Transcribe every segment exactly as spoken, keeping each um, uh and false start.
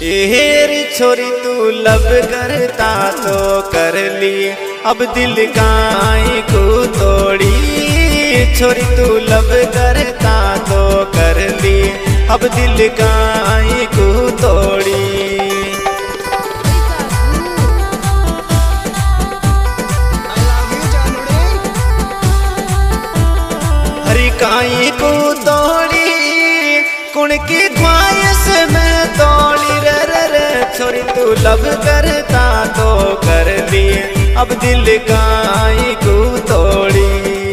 एहेरी छोरी तू लब करता तो कर ली, अब दिल काई को तोड़ी। छोरी तू लब करता तो कर ली, अब दिल काई को तोड़ी। हरी काई को तोड़ी, कुण की ख्वाहिश में तोड़ी। रे रे रे छोरी तू लब करता तो कर ली, अब दिल काई को तोड़ी।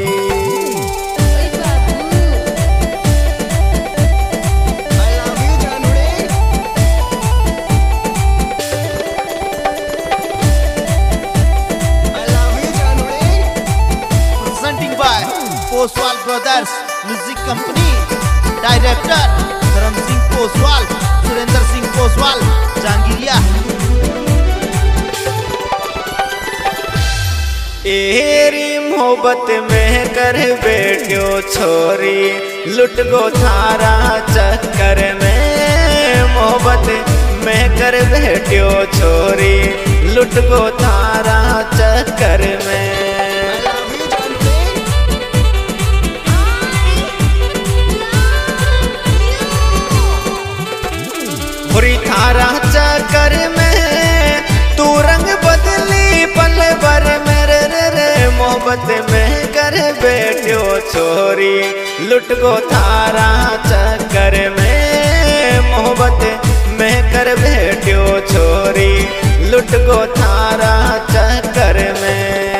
Poswal brothers music company, director Dharam Singh Poswal, Surendra Singh Poswal, Jangiriya. एरी मोहब्बत में कर बैठो छोरी, लुट गो थारा चक्कर में। मोहब्बत में कर बैठो छोरी, लुट गो थारा चक्कर में। बुरी थारा चक्कर में तू रंग बदली पल भर मेरे रे रे। मोहब्बत में कर बैठो छोरी, लुट गो थारा चक्कर में। मोहब्बत में कर बैठो छोरी, लुट गो थारा चक्कर में।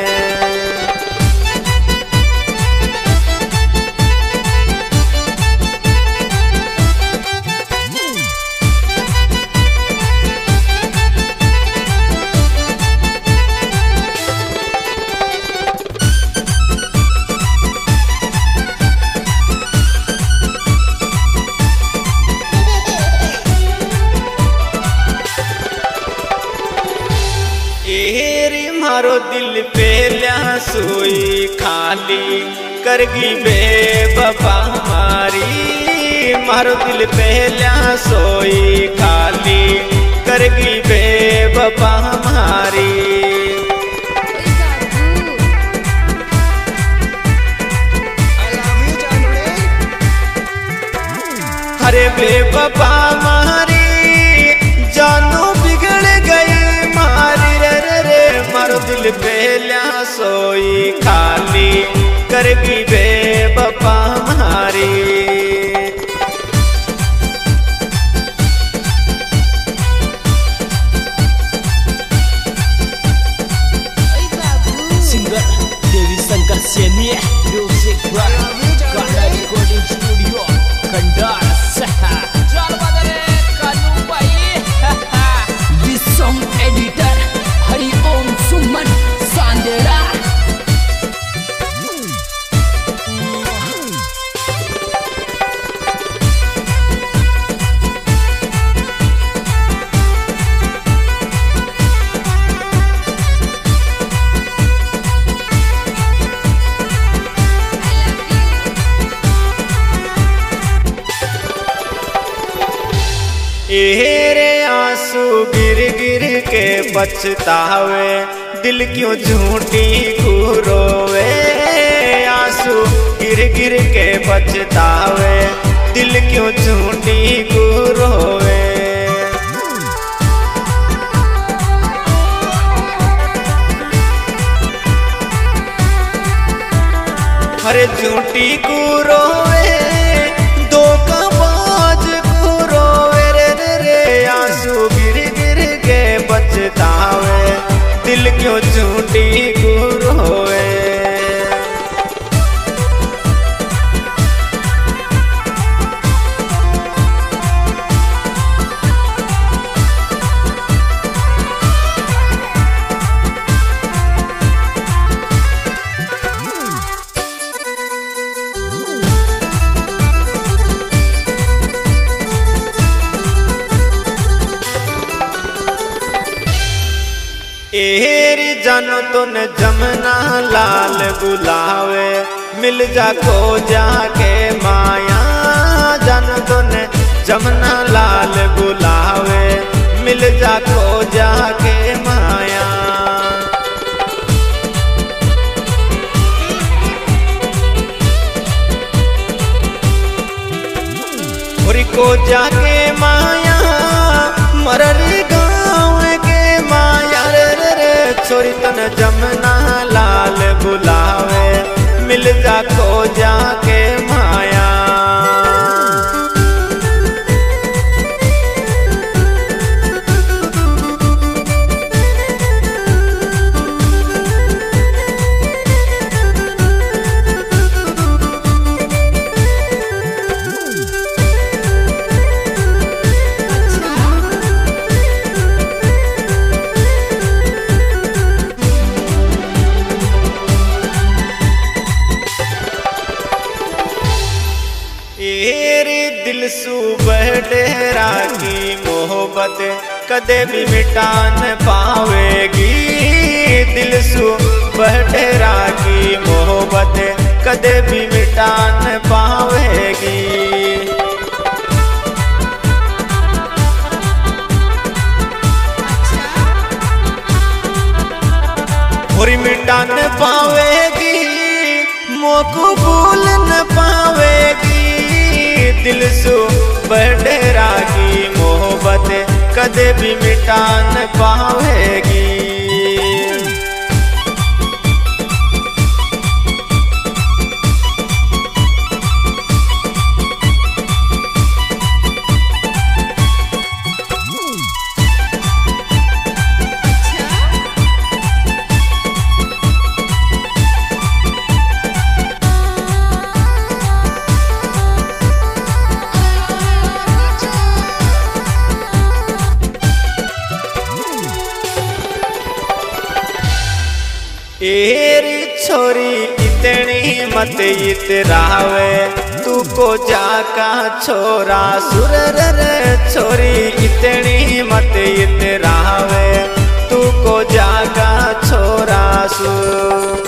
एरी मारो दिल पे ल्या सोई खाली, करगी बेवफा मारी। मारो दिल पे ल्या सोई खाली, करगी बेवफा मारी। अरे बेवफा मारी, जानू बिगड़ गई मारी। रे रे रे मारो दिल पे ल्या सोई खाली, करगी बेवफा मारी। Singer Devi Shankar Saini, music recording studio Khandar. चल बदले कानू भाई, सॉन्ग एडिटर हरि ओम सुमन सांदेड़ा। एरे आंसू गिर गिर के पछतावे, दिल क्यों झूठी को रोवे। आंसू गिर गिर के पछतावे, दिल क्यों झूठी को रोवे। अरे झूठी को रोवे, दो का बाज को रोवे। रे रे रे आंसू गिर गिर के बचतावे, दिल क्यों झूठी को रोवे। एरी जानो तो न जमना लाल बुलावे, मिल जा को जाके माया। जानो तो न जमना लाल बुलावे, मिल जा को जाके माया। और को जाके माया मररी गाँव के माया रे रे रे छोरी तन जमुना लाल बुलावे मिल जा को जाके माया। एरे दिल सुबह डेरा की मोहब्बत कदे भी मिटा न पावेगी। दिल सुबह डेरा की मोहब्बत कदे भी मिटा न पावेगी। और मिटा न पावेगी मोको भूल न पावेगी। दिल सु बडेरा की मोहब्बत कदे भी मिटा न पावेगी। एरी छोरी इतनी मत इतरावे तू को जाका छोरा सुर रे छोरी इतनी मत इतरावे तू को जाका छोरा सुर।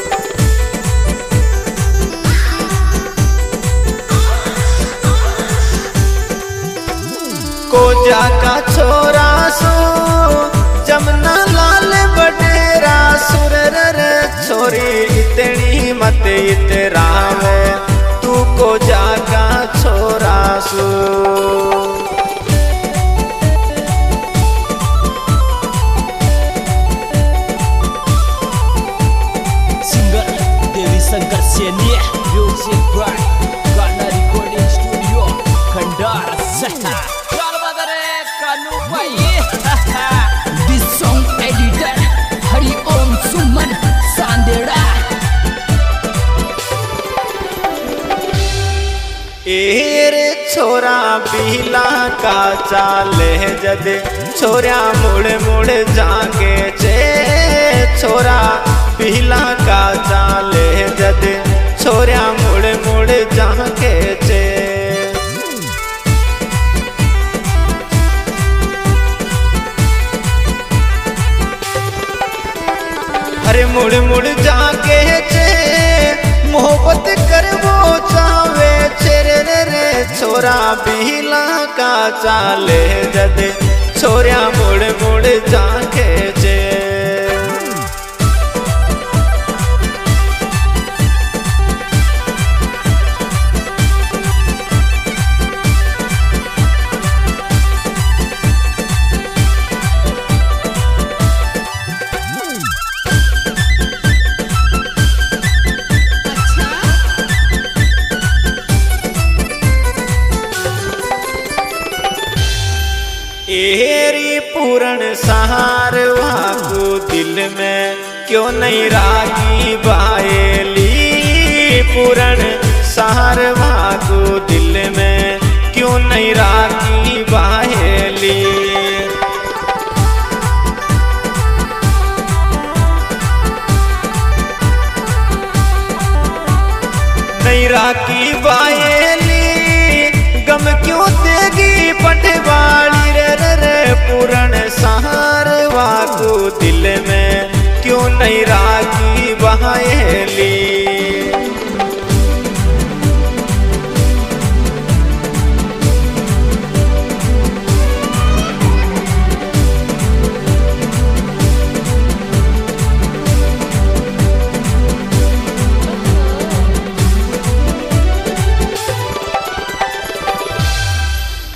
को जाका छोरा सो जमुना लाल बडेरा सुर रे छोरी इतनी मत इतरावे तू को जाका छोरा सो। सिंगर देवी शंकर सेनिया म्यूजिक बाय गाना रिकॉर्डिंग स्टूडियो खंडार चल बदरे कानू भाई। This song editor Hari Om Suman Sandera. एरे छोरा पीला का चाले जदे छोरा मुड़ मुड़ जाके चे छोरा पीला का चाले जदे छोरा मुड़ मुड़ जाके चे। अरे मुड़ मुड़ जाके चे मोहब्बत करवो चावे चेरे रे रे छोरा पीला का चाले जदे छोरा मुड़ मुड़ जाके चे। एरी पूर्ण सहार वाकू दिल में क्यों नहीं रागी बाएली। पूर्ण सहार वाकू दिल में क्यों नहीं रागी बाएली। नहीं रागी बाएली गम क्यों देगी पटवाली रे रे रे पूर्ण सहार वाकू दिल में क्यों नहीं रागी बहाएली।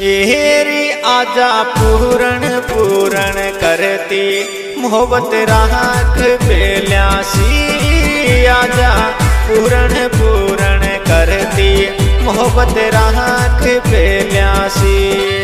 एरी आजा पूरण पूरण करती मोहब्बत राख बेल्यासी। आजा पूरण पूरण करती मोहब्बत राख बेल्यासी।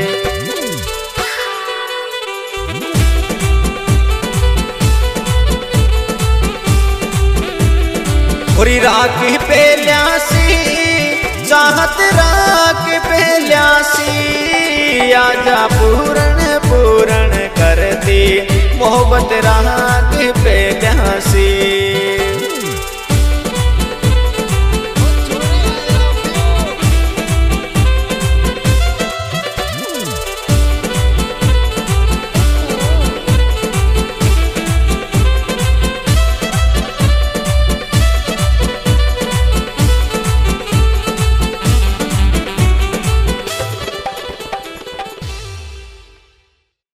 पूरी राख बेल्यासी चाहत राख बेल्यासी। आजा पूरण पूरण करती मोहब्बत राख बेल्यासी।